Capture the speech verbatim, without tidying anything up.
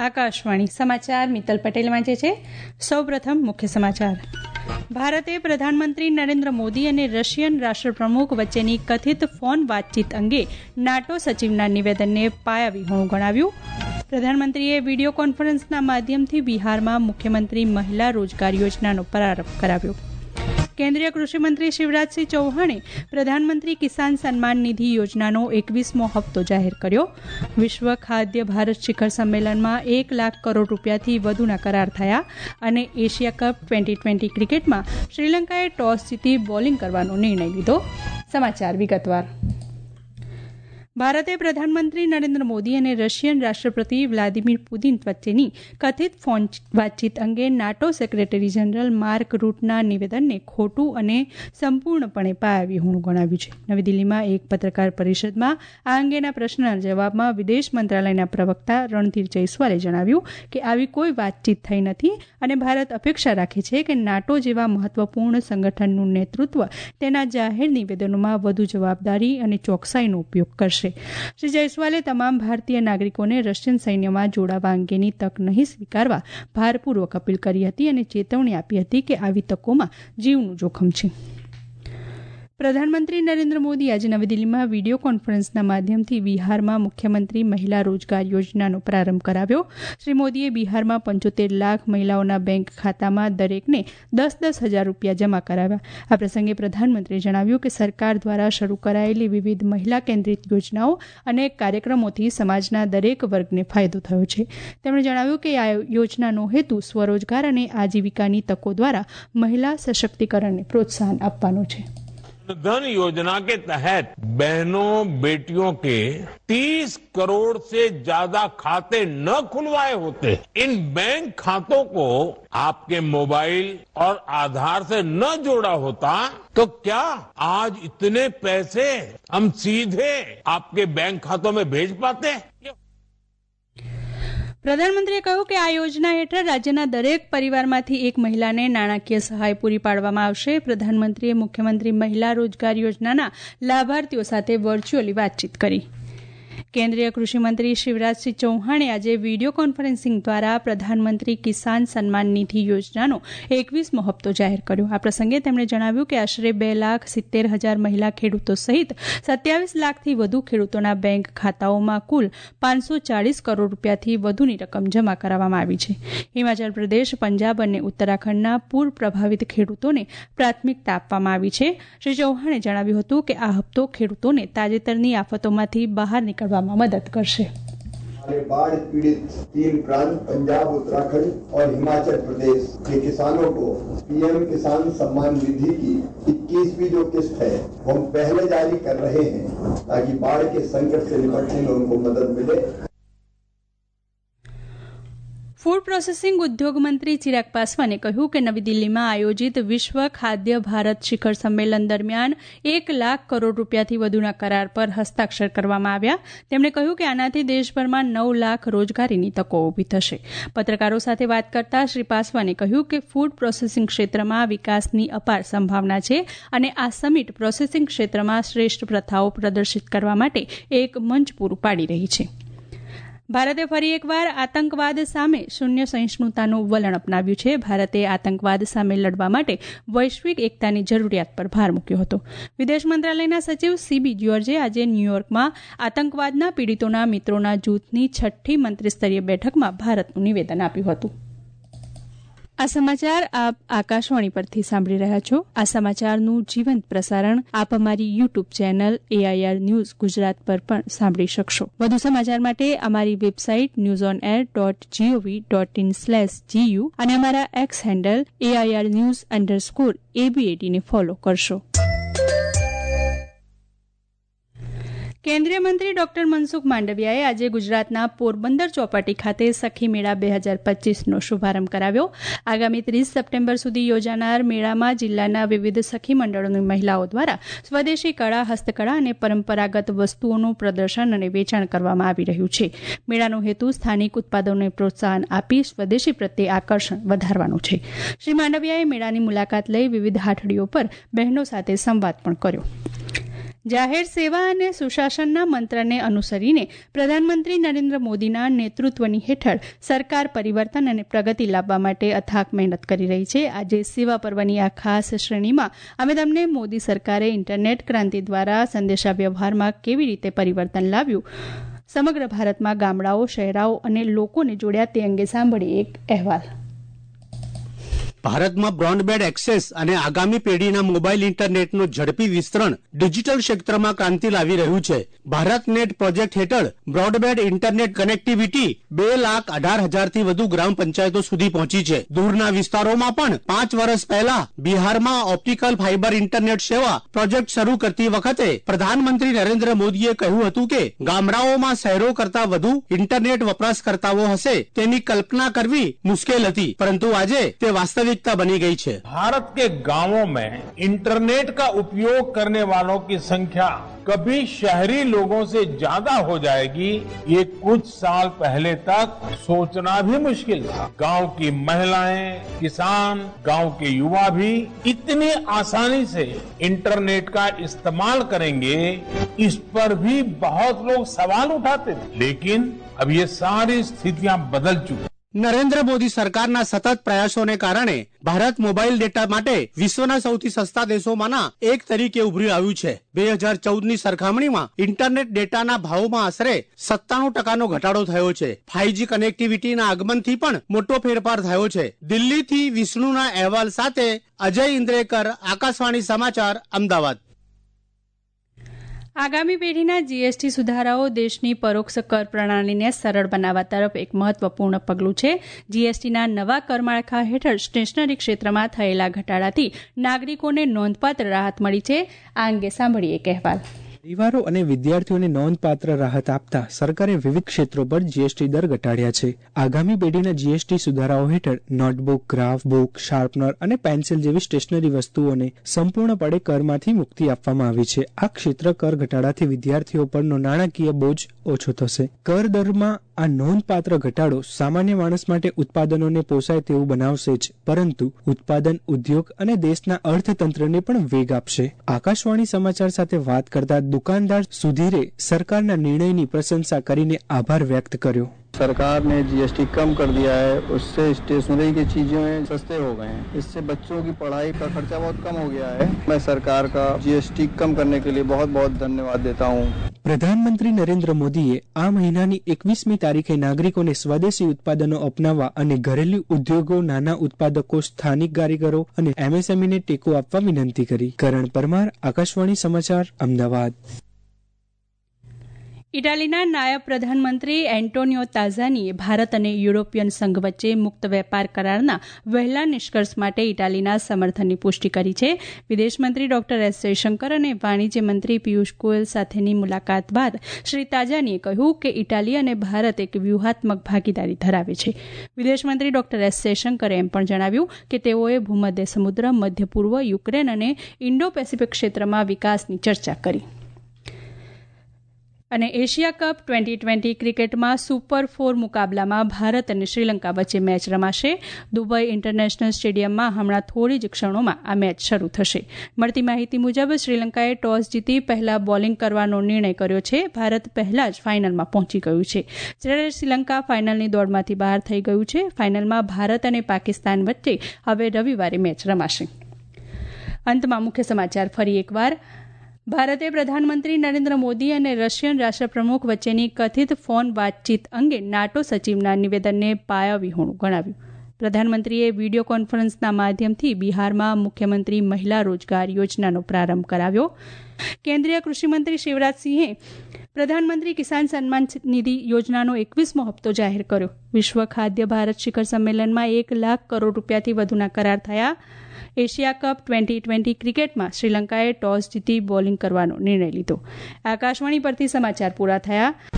આકાશવાણી સમાચાર મિત્તલ પટેલ વાંચે છે. સૌપ્રથમ મુખ્ય સમાચાર. ભારતે પ્રધાનમંત્રી નરેન્દ્ર મોદી અને રશિયન રાષ્ટ્રપ્રમુખ વચ્ચેની કથિત ફોન વાતચીત અંગે નાટો સચિવના નિવેદનને પાયાવિહોણું ગણાવ્યું. પ્રધાનમંત્રીએ વિડીયો કોન્ફરન્સના માધ્યમથી બિહારમાં મુખ્યમંત્રી મહિલા રોજગાર યોજનાનો પ્રારંભ કરાવ્યો. કેન્દ્રીય કૃષિમંત્રી શિવરાજસિંહ ચૌહાણે પ્રધાનમંત્રી કિસાન સન્માન નિધિ યોજનાનો એકવીસમો હપ્તો જાહેર કર્યો. વિશ્વ ખાદ્ય ભારત શિખર સંમેલનમાં એક લાખ કરોડ રૂપિયાથી વધુના કરાર થયા અને એશિયા કપ ટ્વેન્ટી ટ્વેન્ટી ક્રિકેટમાં શ્રીલંકાએ ટોસ જીતી બોલિંગ કરવાનો નિર્ણય લીધો. સમાચાર વિગતવાર. ભારતે પ્રધાનમંત્રી નરેન્દ્ર મોદી અને રશિયન રાષ્ટ્રપતિ વ્લાદિમીર પુતિન વચ્ચેની કથિત ફોન વાતચીત અંગે નાટો સેક્રેટરી જનરલ માર્ક રૂટના નિવેદનને ખોટું અને સંપૂર્ણપણે પાયાવિહોણું ગણાવ્યું છે. નવી દિલ્હીમાં એક પત્રકાર પરિષદમાં આ અંગેના પ્રશ્નના જવાબમાં વિદેશ મંત્રાલયના પ્રવક્તા રણધીર જયસ્વાલે જણાવ્યું કે આવી કોઈ વાતચીત થઈ નથી અને ભારત અપેક્ષા રાખે છે કે નાટો જેવા મહત્વપૂર્ણ સંગઠનનું નેતૃત્વ તેના જાહેર નિવેદનોમાં વધુ જવાબદારી અને ચોકસાઈનો ઉપયોગ કરશે. શ્રી જયસ્વાલે તમામ ભારતીય નાગરિકોને રશિયન સૈન્યમાં જોડાવા અંગેની તક નહીં સ્વીકારવા ભારપૂર્વક અપીલ કરી હતી અને ચેતવણી આપી હતી કે આવી તકોમાં જીવનું જોખમ છે. પ્રધાનમંત્રી નરેન્દ્ર મોદી આજે નવી દિલ્હીમાં વિડીયો કોન્ફરન્સના માધ્યમથી બિહારમાં મુખ્યમંત્રી મહિલા રોજગાર યોજનાનો પ્રારંભ કરાવ્યો. શ્રી મોદીએ બિહારમાં પંચોતેર લાખ મહિલાઓના બેંક ખાતામાં દરેકને દસ દસ હજાર રૂપિયા જમા કરાવ્યા. આ પ્રસંગે પ્રધાનમંત્રીએ જણાવ્યું કે સરકાર દ્વારા શરૂ કરાયેલી વિવિધ મહિલા કેન્દ્રિત યોજનાઓ અને કાર્યક્રમોથી સમાજના દરેક વર્ગને ફાયદો થયો છે. તેમણે જણાવ્યું કે આ યોજનાનો હેતુ સ્વરોજગાર અને આજીવિકાની તકો દ્વારા મહિલા સશક્તિકરણને પ્રોત્સાહન આપવાનો છે. धन योजना के तहत बहनों बेटियों के तीस करोड़ से ज्यादा खाते न खुलवाए होते. इन बैंक खातों को आपके मोबाइल और आधार से न जोड़ा होता तो क्या आज इतने पैसे हम सीधे आपके बैंक खातों में भेज पाते. પ્રધાનમંત્રીએ કહ્યું કે આ યોજના હેઠળ રાજ્યના દરેક પરિવારમાંથી એક મહિલાને નાણાકીય સહાય પૂરી પાડવામાં આવશે. પ્રધાનમંત્રીએ મુખ્યમંત્રી મહિલા રોજગાર યોજનાના લાભાર્થીઓ સાથે વર્ચ્યુઅલી વાતચીત કરી. કેન્દ્રીય કૃષિમંત્રી શિવરાજસિંહ ચૌહાણે આજે વિડીયો કોન્ફરન્સિંગ દ્વારા પ્રધાનમંત્રી કિસાન સન્માન નિધિ યોજનાનો એકવીસમો હપ્તો જાહેર કર્યો. આ પ્રસંગે તેમણે જણાવ્યું કે આશરે બે લાખ સિત્તેર હજાર મહિલા ખેડૂતો સહિત સત્યાવીસ લાખથી વધુ ખેડૂતોના બેંક ખાતાઓમાં કુલ પાંચસો ચાળીસ કરોડ રૂપિયાથી વધુની રકમ જમા કરાવવામાં આવી છે. હિમાચલ પ્રદેશ, પંજાબ અને ઉત્તરાખંડના પૂર પ્રભાવિત ખેડૂતોને પ્રાથમિકતા આપવામાં આવી છે. શ્રી ચૌહાણે જણાવ્યું હતું કે આ હપ્તો ખેડૂતોને તાજેતરની આફતોમાંથી બહાર નીકળવા मदद करશે. बाढ़ पीड़ित तीन प्रांत पंजाब, उत्तराखंड और हिमाचल प्रदेश के किसानों को पीएम किसान सम्मान निधि की इक्कीसवीं जो किस्त है वो हम पहले जारी कर रहे हैं ताकि बाढ़ के संकट से निपटने में उनको मदद मिले. ફૂડ પ્રોસેસિંગ ઉદ્યોગ મંત્રી ચિરાગ પાસવાને કહ્યું કે નવી દિલ્હીમાં આયોજિત વિશ્વ ખાદ્ય ભારત શિખર સંમેલન દરમિયાન એક લાખ કરોડ રૂપિયાથી વધુના કરાર પર હસ્તાક્ષર કરવામાં આવ્યા. તેમણે કહ્યું કે આનાથી દેશભરમાં નવ લાખ રોજગારીની તકો ઊભી થશે. પત્રકારો સાથે વાત કરતા શ્રી પાસવાને કહ્યું કે ફૂડ પ્રોસેસિંગ ક્ષેત્રમાં વિકાસની અપાર સંભાવના છે અને આ સમિટ પ્રોસેસિંગ ક્ષેત્રમાં શ્રેષ્ઠ પ્રથાઓ પ્રદર્શિત કરવા માટે એક મંચ પૂરું પાડી રહી છે. ભારતે ફરી એકવાર આતંકવાદ સામે શૂન્ય સહિષ્ણુતાનું વલણ અપનાવ્યું છે. ભારતે આતંકવાદ સામે લડવા માટે વૈશ્વિક એકતાની જરૂરિયાત પર ભાર મૂક્યો હતો. વિદેશ મંત્રાલયના સચિવ સીબી જ્યોર્જે આજે ન્યૂયોર્કમાં આતંકવાદના પીડિતોના મિત્રોના જૂથની છઠ્ઠી મંત્રીસ્તરીય બેઠકમાં ભારતનું નિવેદન આપ્યું હતું. આ સમાચાર આપ આકાશવાણી પરથી સાંભળી રહ્યા છો. આ સમાચારનું જીવંત પ્રસારણ આપ અમારી YouTube channel AIR news Gujarat પર પણ સાંભળી શકશો. વધુ સમાચાર માટે અમારી website news on air dot G O V dot in slash G U અને અમારા X handle AIR news underscore એબીએટીને ફોલો કરશો. કેન્દ્રીય મંત્રી ડોક્ટર મનસુખ માંડવિયાએ આજે ગુજરાતના પોરબંદર ચોપાટી ખાતે સખી મેળા બે હજાર પચીસનો શુભારંભ કરાવ્યો. આગામી ત્રીસ સપ્ટેમ્બર સુધી યોજાનાર મેળામાં જિલ્લાના વિવિધ સખી મંડળોની મહિલાઓ દ્વારા સ્વદેશી કળા, હસ્તકળા અને પરંપરાગત વસ્તુઓનું પ્રદર્શન અને વેચાણ કરવામાં આવી રહ્યું છે. મેળાનો હેતુ સ્થાનિક ઉત્પાદનોને પ્રોત્સાહન આપી સ્વદેશી પ્રત્યે આકર્ષણ વધારવાનો છે. શ્રી માંડવિયાએ મેળાની મુલાકાત લઈ વિવિધ હાટડીઓ પર બહેનો સાથે સંવાદ પણ કર્યો. જાહેર સેવા અને સુશાસનના મંત્રને અનુસરીને પ્રધાનમંત્રી નરેન્દ્ર મોદીના નેતૃત્વની હેઠળ સરકાર પરિવર્તન અને પ્રગતિ લાવવા માટે અથાક મહેનત કરી રહી છે. આજે સેવા પર્વની આ ખાસ શ્રેણીમાં અમે તમને મોદી સરકારે ઇન્ટરનેટ ક્રાંતિ દ્વારા સંદેશા વ્યવહારમાં કેવી રીતે પરિવર્તન લાવ્યું, સમગ્ર ભારતમાં ગામડાઓ, શહેરાઓ અને લોકોને જોડ્યા તે અંગે સાંભળીએ એક અહેવાલ. ભારતમાં બ્રોડબેન્ડ એક્સેસ અને આગામી પેઢીના મોબાઈલ ઇન્ટરનેટનું ઝડપી વિસ્તરણ ડિજિટલ ક્ષેત્રમાં ક્રાંતિ લાવી રહ્યું છે. ભારત નેટ પ્રોજેક્ટ હેઠળ બ્રોડબેન્ડ ઇન્ટરનેટ કનેક્ટિવિટી બે લાખ અઢાર હજારથી વધુ ગ્રામ પંચાયતો સુધી પહોંચી છે. દૂરના વિસ્તારોમાં પણ પાંચ વર્ષ પહેલા બિહારમાં ઓપ્ટિકલ ફાઇબર ઇન્ટરનેટ સેવા પ્રોજેક્ટ શરૂ કરતી વખતે પ્રધાનમંત્રી નરેન્દ્ર મોદીએ કહ્યું હતું કે ગામડાઓમાં શહેરો કરતા વધુ ઇન્ટરનેટ વપરાશકર્તાઓ હશે તેની કલ્પના કરવી મુશ્કેલ હતી, પરંતુ આજે તે વાસ્તવિક बनी गई है. भारत के गांवों में इंटरनेट का उपयोग करने वालों की संख्या कभी शहरी लोगों से ज्यादा हो जाएगी, ये कुछ साल पहले तक सोचना भी मुश्किल था. गांव की महिलाएं, किसान, गांव के युवा भी इतनी आसानी से इंटरनेट का इस्तेमाल करेंगे, इस पर भी बहुत लोग सवाल उठाते थे. लेकिन अब ये सारी स्थितियां बदल चुकी. નરેન્દ્ર મોદી સરકારના સતત પ્રયાસોને કારણે ભારત મોબાઈલ ડેટા માટે વિશ્વના સૌથી સસ્તા દેશોમાંના એક તરીકે ઉભરી આવ્યું છે. બે હજાર ચૌદની સરખામણીમાં ઇન્ટરનેટ ડેટાના ભાવમાં આશરે સત્તાણું ટકાનો ઘટાડો થયો છે. ફાઈવજી કનેક્ટિવિટીના આગમનથી પણ મોટો ફેરફાર થયો છે. દિલ્હીથી વિષ્ણુના અહેવાલ સાથે અજય ઇન્દ્રેકર, આકાશવાણી સમાચાર, અમદાવાદ. આગામી પેઢીના જીએસટી સુધારાઓ દેશની પરોક્ષ કર પ્રણાલીને સરળ બનાવવા તરફ એક મહત્વપૂર્ણ પગલું છે. જીએસટીના નવા કરમાળખા હેઠળ સ્ટેશનરી ક્ષેત્રમાં થયેલા ઘટાડાથી નાગરિકોને નોંધપાત્ર રાહત મળી છે. આ અંગે સાંભળીએ એક અહેવાલ. પરિવારો અને વિદ્યાર્થીઓને નોંધપાત્ર રાહત આપતા સરકારે વિવિધ ક્ષેત્રો પર જીએસટી દર ઘટાડ્યા છે. આગામી પેઢીના જીએસટી સુધારાઓ હેઠળ નોટબુક, ગ્રાફ બુક, શાર્પનર અને પેન્સિલ જેવી સ્ટેશનરી વસ્તુઓને સંપૂર્ણપણે કરમાંથી મુક્તિ આપવામાં આવી છે. આ ક્ષેત્ર કર ઘટાડાથી વિદ્યાર્થીઓ પરનો નાણાકીય બોજ ઓછો થશે. કર દરમાં આ નોંધપાત્ર ઘટાડો સામાન્ય માણસ માટે ઉત્પાદનોને પોસાય તેવું બનાવશે જ, પરંતુ ઉત્પાદન, ઉદ્યોગ અને દેશના અર્થતંત્રને પણ વેગ આપશે. આકાશવાણી સમાચાર સાથે વાત કરતા दुकानदार सुधीरे सरकार निर्णय की प्रशंसा કરીને આભાર व्यक्त કર્યો. सरकार ने जीएसटी कम कर दिया है, उससे स्टेशनरी की चीजें सस्ते हो गए हैं, इससे बच्चों की पढ़ाई का खर्चा बहुत कम हो गया है. मैं सरकार का जीएसटी कम करने के लिए बहुत बहुत धन्यवाद देता हूँ. પ્રધાનમંત્રી નરેન્દ્ર મોદીએ આ મહિનાની એકવીસમી તારીખે નાગરિકોને સ્વદેશી ઉત્પાદનો અપનાવવા અને ઘરેલુ ઉદ્યોગો, નાના ઉત્પાદકો, સ્થાનિક કારીગરો અને એમએસએમઈને ટેકો આપવા વિનંતી કરી. કરણ પરમાર, આકાશવાણી સમાચાર, અમદાવાદ. ઇટાલીના નાયબ પ્રધાનમંત્રી એન્ટોનિયો તાઝાનીએ ભારત અને યુરોપિયન સંઘ વચ્ચે મુક્ત વેપાર કરારના વહેલા નિષ્કર્ષ માટે ઇટાલીના સમર્થનની પુષ્ટિ કરી છે. વિદેશમંત્રી ડોક્ટર એસ જયશંકર અને વાણિજ્ય મંત્રી પિયુષ ગોયલ સાથેની મુલાકાત બાદ શ્રી તાજાનીએ કહ્યું કે ઇટાલી અને ભારત એક વ્યૂહાત્મક ભાગીદારી ધરાવે છે. વિદેશમંત્રી ડોક્ટર એસ જયશંકરે એમ પણ જણાવ્યું કે તેઓએ ભૂમધ્ય સમુદ્ર, મધ્ય પૂર્વ, યુક્રેન અને ઇન્ડો પેસિફિક ક્ષેત્રમાં વિકાસની ચર્ચા કરી. અને એશિયા કપ ટ્વેન્ટી ટ્વેન્ટી ક્રિકેટમાં સુપર ફોર મુકાબલામાં ભારત અને શ્રીલંકા વચ્ચે મેચ રમાશે. દુબઈ ઇન્ટરનેશનલ સ્ટેડિયમમાં હમણાં થોડી જ ક્ષણોમાં આ મેચ શરૂ થશે. મળતી માહિતી મુજબ શ્રીલંકાએ ટોસ જીતી પહેલા બોલિંગ કરવાનો નિર્ણય કર્યો છે. ભારત પહેલા જ ફાઇનલમાં પહોંચી ગયું છે, જ્યારે શ્રીલંકા ફાઇનલની દોડમાંથી બહાર થઈ ગયું છે. ફાઇનલમાં ભારત અને પાકિસ્તાન વચ્ચે હવે રવિવારે મેચ રમાશે. અંતમાં મુખ્ય સમાચાર ફરી એકવાર. ભારતે પ્રધાનમંત્રી નરેન્દ્ર મોદી અને રશિયન રાષ્ટ્રપ્રમુખ વચ્ચેની કથિત ફોન વાતચીત અંગે નાટો સચિવના નિવેદનને પાયાવિહોણું ગણાવ્યું. પ્રધાનમંત્રીએ વિડીયો કોન્ફરન્સના માધ્યમથી બિહારમાં મુખ્યમંત્રી મહિલા રોજગાર યોજનાનો પ્રારંભ કરાવ્યો. કેન્દ્રીય કૃષિમંત્રી શિવરાજસિંહે પ્રધાનમંત્રી કિસાન સન્માન નિધિ યોજનાનો એકવીસમો હપ્તો જાહેર કર્યો. વિશ્વ ખાદ્ય ભારત શિખર સંમેલનમાં એક લાખ કરોડ રૂપિયાથી વધુના કરાર થયા. એશિયા કપ ટ્વેન્ટી ટ્વેન્ટી ક્રિકેટમાં શ્રીલંકાએ ટોસ જીતી બોલિંગ કરવાનો નિર્ણય લીધો. આકાશવાણી પરથી સમાચાર પૂરા થયા.